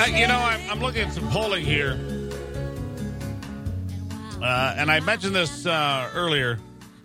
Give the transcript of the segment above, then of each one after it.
I'm looking at some polling here. And I mentioned this earlier.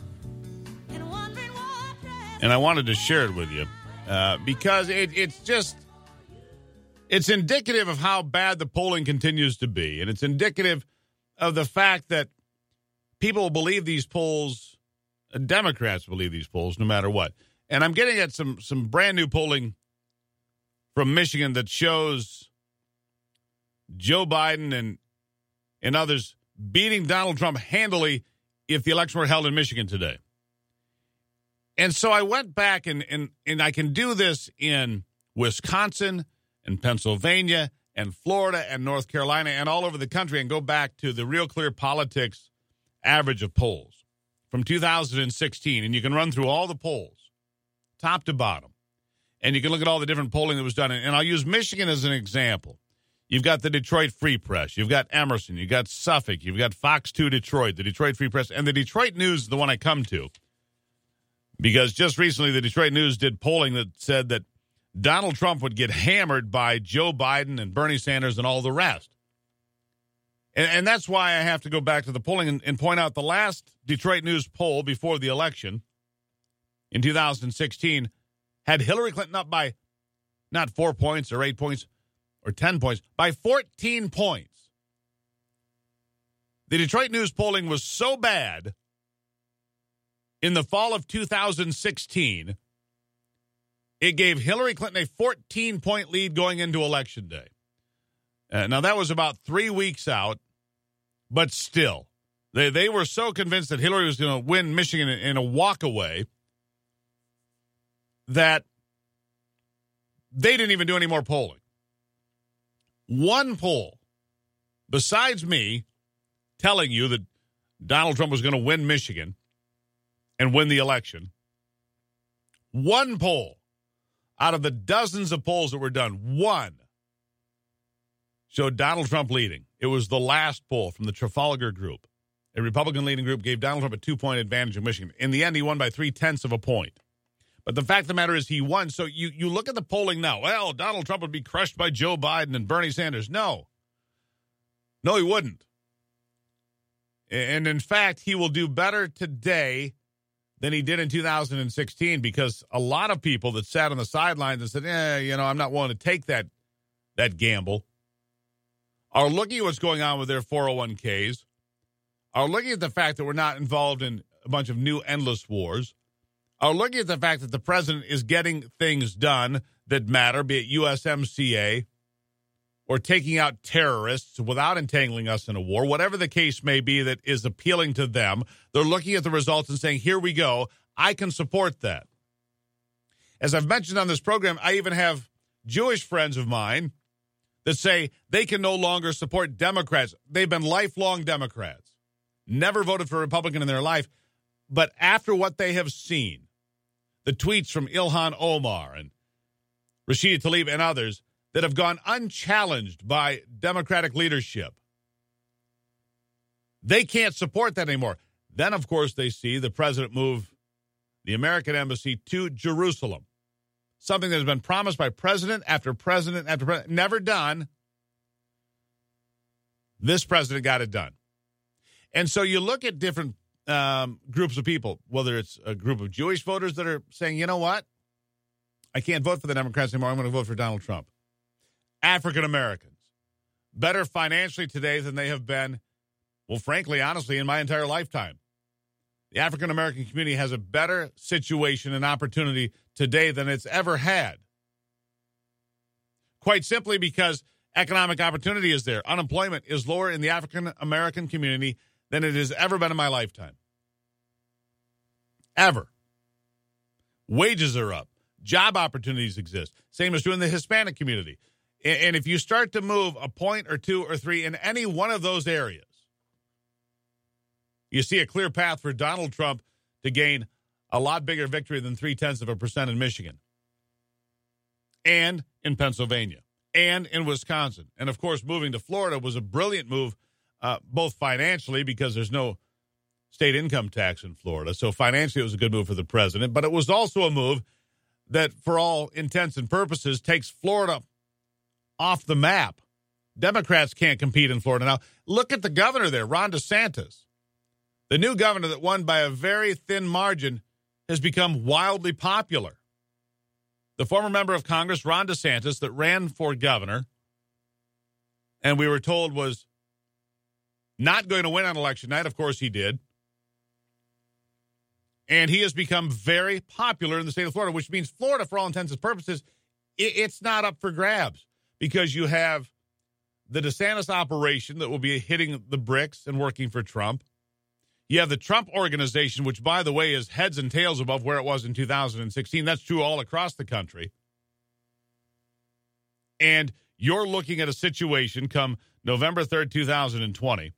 And I wanted to share it with you. Because it's indicative of how bad the polling continues to be. And it's indicative of the fact that people believe these polls, Democrats believe these polls no matter what. And I'm getting at some brand new polling from Michigan that shows Joe Biden and others beating Donald Trump handily if the election were held in Michigan today. And so I went back and I can do this in Wisconsin and Pennsylvania and Florida and North Carolina and all over the country and go back to the Real Clear Politics average of polls from 2016. And you can run through all the polls, top to bottom. And you can look at all the different polling that was done. And I'll use Michigan as an example. You've got the Detroit Free Press. You've got Emerson. You've got Suffolk. You've got Fox 2 Detroit, the Detroit Free Press. And the Detroit News is the one I come to. Because just recently, the Detroit News did polling that said that Donald Trump would get hammered by Joe Biden and Bernie Sanders and all the rest. And that's why I have to go back to the polling and point out the last Detroit News poll before the election in 2016 had Hillary Clinton up by not 4 points or 8 points or 10 points, by 14 points. The Detroit News polling was so bad in the fall of 2016, it gave Hillary Clinton a 14-point lead going into Election Day. Now, that was about 3 weeks out, but still, they were so convinced that Hillary was going to win Michigan in a walkaway that they didn't even do any more polling. One poll, besides me telling you that Donald Trump was going to win Michigan and win the election, one poll out of the dozens of polls that were done, one showed Donald Trump leading. It was the last poll from the Trafalgar Group. A Republican leading group gave Donald Trump a 2-point advantage in Michigan. In the end, he won by 0.3 of a point. But the fact of the matter is he won. So you look at the polling now. Well, Donald Trump would be crushed by Joe Biden and Bernie Sanders. No, he wouldn't. And in fact, he will do better today than he did in 2016 because a lot of people that sat on the sidelines and said, I'm not willing to take that gamble, are looking at what's going on with their 401ks, are looking at the fact that we're not involved in a bunch of new endless wars, are looking at the fact that the president is getting things done that matter, be it USMCA or taking out terrorists without entangling us in a war, whatever the case may be that is appealing to them. They're looking at the results and saying, here we go. I can support that. As I've mentioned on this program, I even have Jewish friends of mine that say they can no longer support Democrats. They've been lifelong Democrats, never voted for a Republican in their life. But after what they have seen, the tweets from Ilhan Omar and Rashida Tlaib and others that have gone unchallenged by Democratic leadership, they can't support that anymore. Then, of course, they see the president move the American embassy to Jerusalem, something that has been promised by president after president after president, never done. This president got it done. And so you look at different groups of people, whether it's a group of Jewish voters that are saying, you know what? I can't vote for the Democrats anymore. I'm going to vote for Donald Trump. African Americans, better financially today than they have been, well, frankly, honestly, in my entire lifetime. The African American community has a better situation and opportunity today than it's ever had. Quite simply because economic opportunity is there. Unemployment is lower in the African American community than it has ever been in my lifetime. Ever. Wages are up. Job opportunities exist. Same is true in the Hispanic community. And if you start to move a point or two or three in any one of those areas, you see a clear path for Donald Trump to gain a lot bigger victory than 0.3% in Michigan and in Pennsylvania and in Wisconsin. And, of course, moving to Florida was a brilliant move, both financially because there's no state income tax in Florida. So financially it was a good move for the president. But it was also a move that, for all intents and purposes, takes Florida off the map Democrats can't compete in Florida now. Look at the governor there, Ron DeSantis. The new governor that won by a very thin margin has become wildly popular. The former member of Congress, Ron DeSantis, that ran for governor, and we were told was not going to win on election night. Of course he did. And he has become very popular in the state of Florida, which means Florida, for all intents and purposes, it's not up for grabs because you have the DeSantis operation that will be hitting the bricks and working for Trump. You have the Trump organization, which, by the way, is heads and tails above where it was in 2016. That's true all across the country. And you're looking at a situation come November 3rd, 2020,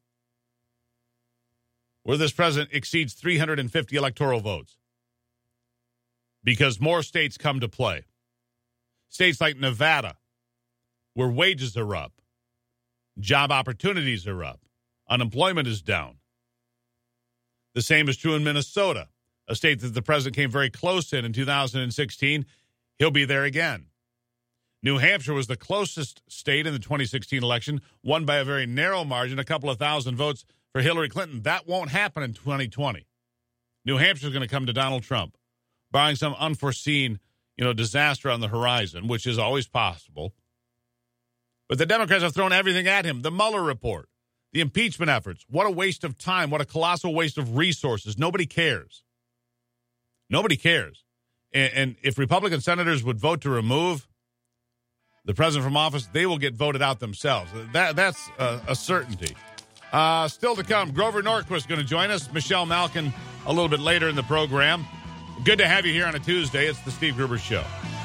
where this president exceeds 350 electoral votes because more states come to play. States like Nevada, where wages are up, job opportunities are up, unemployment is down. The same is true in Minnesota, a state that the president came very close in 2016. He'll be there again. New Hampshire was the closest state in the 2016 election, won by a very narrow margin, a couple of thousand votes for Hillary Clinton. That won't happen in 2020. New Hampshire is going to come to Donald Trump, barring some unforeseen, disaster on the horizon, which is always possible. But the Democrats have thrown everything at him. The Mueller report, the impeachment efforts. What a waste of time. What a colossal waste of resources. Nobody cares. Nobody cares. And if Republican senators would vote to remove the president from office, they will get voted out themselves. That's a certainty. Still to come, Grover Norquist going to join us. Michelle Malkin a little bit later in the program. Good to have you here on a Tuesday. It's the Steve Gruber Show.